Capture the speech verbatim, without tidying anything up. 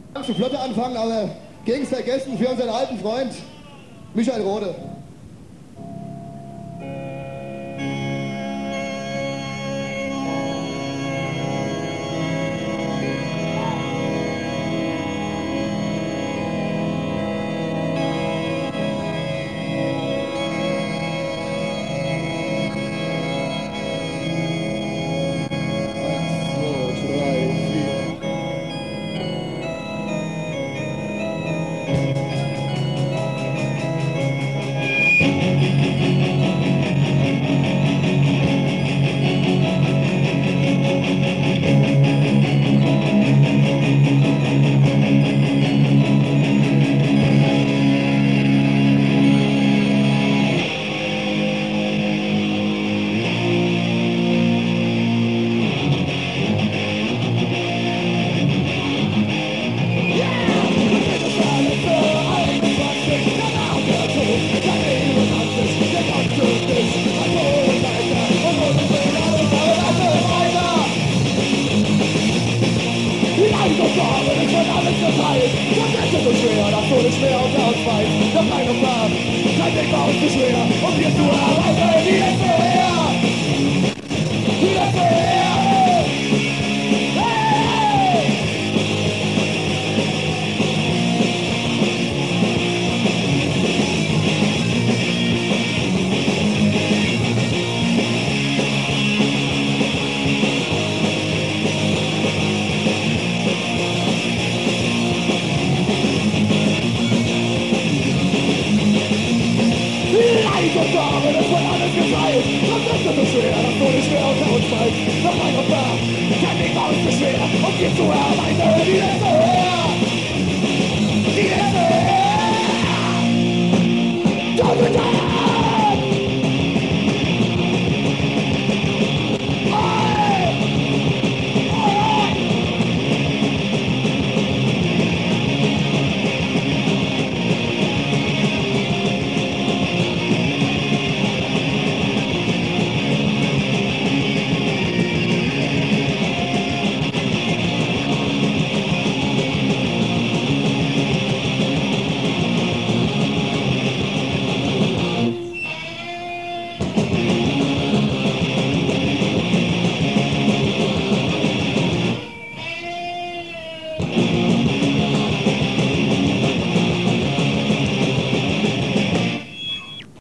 Schon flotte anfangen, aber gegens vergessen für unseren alten Freund Michael Rode. Das Tod ist schwer und ausweit, doch keine Fahrt, kein Weg war uns zu schwer, um hier zu arbeiten, wie es vorher, wie es vorher.